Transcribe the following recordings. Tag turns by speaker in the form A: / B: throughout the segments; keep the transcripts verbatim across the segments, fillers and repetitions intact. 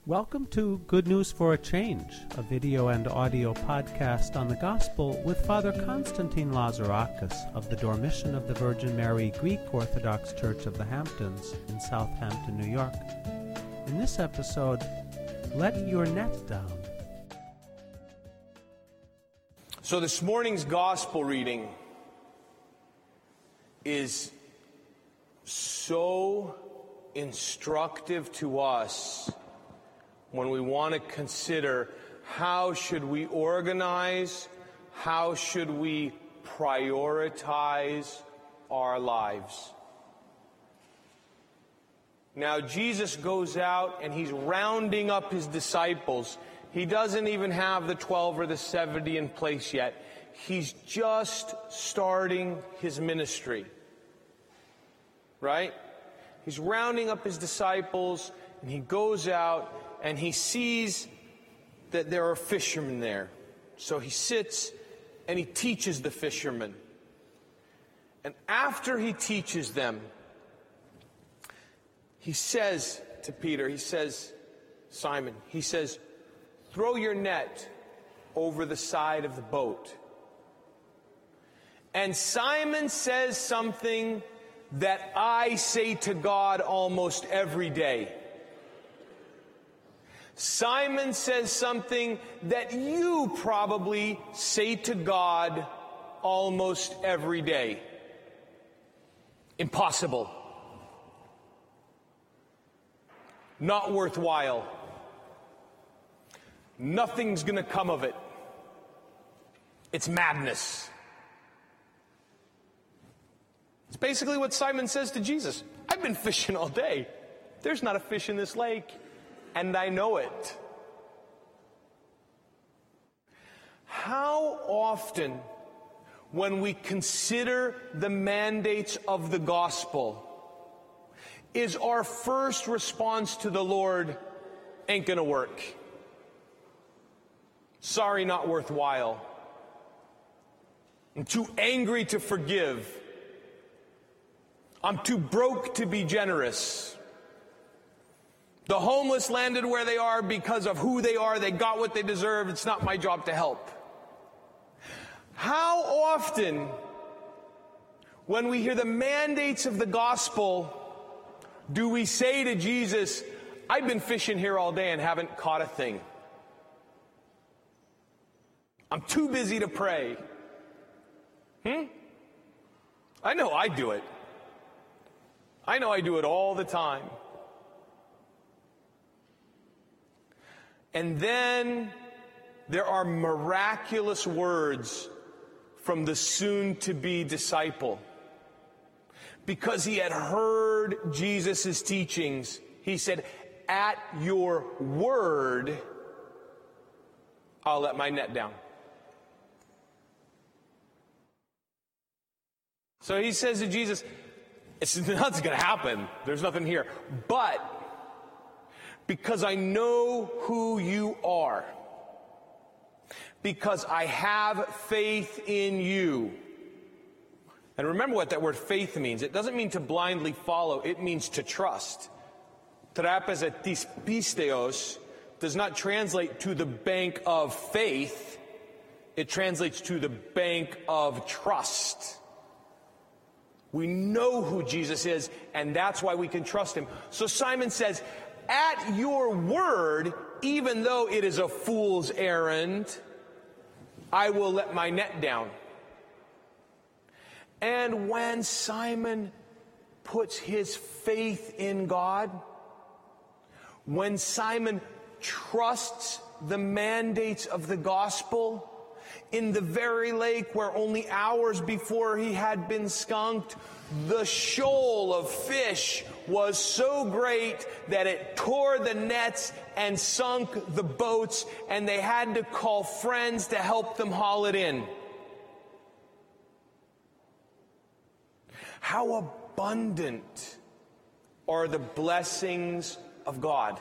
A: Welcome to Good News for a Change, a video and audio podcast on the Gospel with Father Constantine Lazarakis of the Dormition of the Virgin Mary Greek Orthodox Church of the Hamptons in Southampton, New York. In this episode, Let Your Net Down.
B: So this morning's Gospel reading is so instructive to us when we want to consider how should we organize, how should we prioritize our lives. Now, Jesus goes out and he's rounding up his disciples. He doesn't even have the twelve or the seventy in place yet. He's just starting his ministry. Right? He's rounding up his disciples and he goes out and he sees that there are fishermen there. So he sits and he teaches the fishermen. And after he teaches them, he says to Peter, he says, Simon, he says, throw your net over the side of the boat. And Simon says something that I say to God almost every day. Simon says something that you probably say to God almost every day. Impossible. Not worthwhile. Nothing's going to come of it. It's madness. It's basically what Simon says to Jesus. I've been fishing all day. There's not a fish in this lake. And I know it. How often, when we consider the mandates of the gospel, is our first response to the Lord, ain't gonna work. Sorry, not worthwhile. I'm too angry to forgive. I'm too broke to be generous. The homeless landed where they are because of who they are. They got what they deserve. It's not my job to help. How often, when we hear the mandates of the gospel, do we say to Jesus, I've been fishing here all day and haven't caught a thing. I'm too busy to pray. Hmm? I know I do it. I know I do it all the time. And then there are miraculous words from the soon-to-be disciple. Because he had heard Jesus' teachings, he said, at your word, I'll let my net down. So he says to Jesus, it's nothing's going to happen. There's nothing here. But because I know who you are, because I have faith in you. And remember what that word faith means. It doesn't mean to blindly follow. It means to trust. Trapezetis pisteos does not translate to the bank of faith. It translates to the bank of trust. We know who Jesus is, and that's why we can trust him. So Simon says, at your word, even though it is a fool's errand, I will let my net down. And when Simon puts his faith in God, when Simon trusts the mandates of the gospel, in the very lake where only hours before he had been skunked, the shoal of fish was so great that it tore the nets and sunk the boats, and they had to call friends to help them haul it in. How abundant are the blessings of God.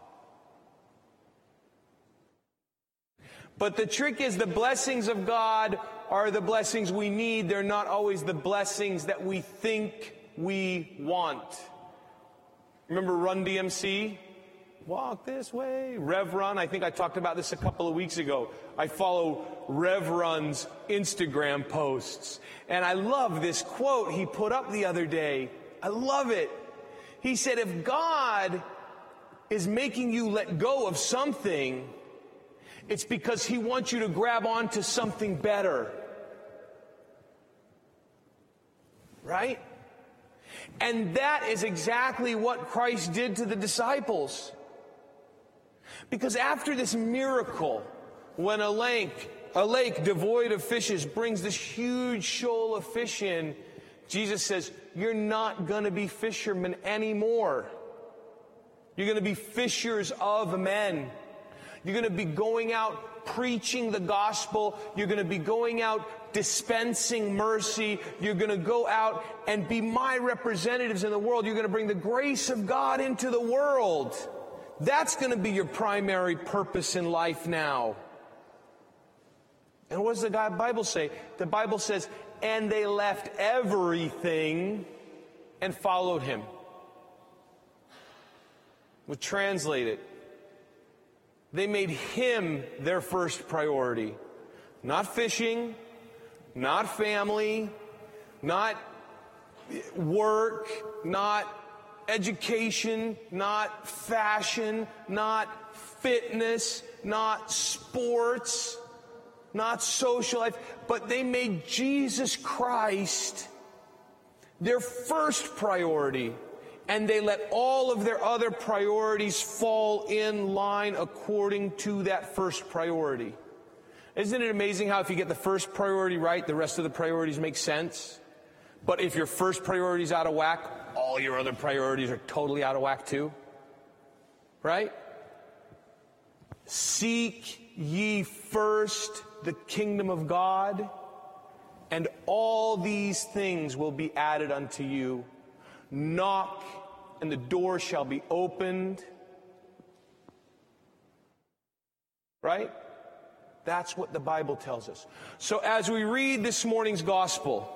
B: But the trick is the blessings of God are the blessings we need. They're not always the blessings that we think we want. Remember Run D M C? walk this way. Rev Run, I think I talked about this a couple of weeks ago. I follow Rev Run's Instagram posts. And I love this quote he put up the other day. I love it. He said, if God is making you let go of something, it's because he wants you to grab onto something better. Right? And that is exactly what Christ did to the disciples. Because after this miracle, when a lake, a lake devoid of fishes brings this huge shoal of fish in, Jesus says, you're not going to be fishermen anymore. You're going to be fishers of men. You're going to be going out preaching the gospel. You're going to be going out dispensing mercy. You're going to go out and be my representatives in the world. You're going to bring the grace of God into the world. That's going to be your primary purpose in life now. And what does the Bible say? The Bible says, and they left everything and followed him. We'll translate it. They made him their first priority. Not fishing, not family, not work, not education, not fashion, not fitness, not sports, not social life, but they made Jesus Christ their first priority. And they let all of their other priorities fall in line according to that first priority. Isn't it amazing how if you get the first priority right, the rest of the priorities make sense? But if your first priority is out of whack, all your other priorities are totally out of whack too. Right? Seek ye first the kingdom of God, and all these things will be added unto you. Knock, and the door shall be opened. Right? That's what the Bible tells us. So as we read this morning's gospel,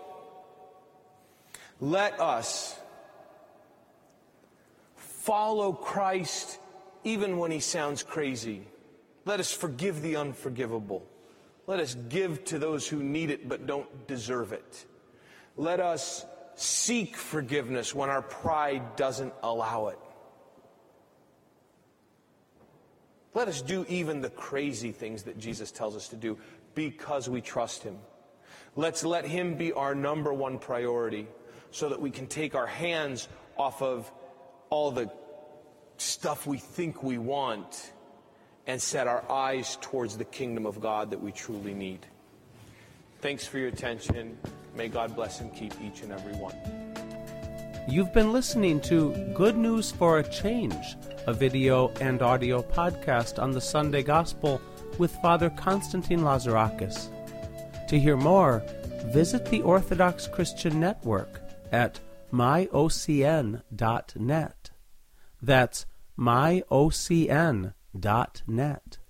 B: let us follow Christ even when he sounds crazy. Let us forgive the unforgivable. Let us give to those who need it but don't deserve it. Let us seek forgiveness when our pride doesn't allow it. Let us do even the crazy things that Jesus tells us to do because we trust him. Let's let him be our number one priority so that we can take our hands off of all the stuff we think we want and set our eyes towards the kingdom of God that we truly need. Thanks for your attention. May God bless and keep each and every one.
A: You've been listening to Good News for a Change, a video and audio podcast on the Sunday Gospel with Father Constantine Lazarakis. To hear more, visit the Orthodox Christian Network at my o c n dot net. That's my o c n dot net.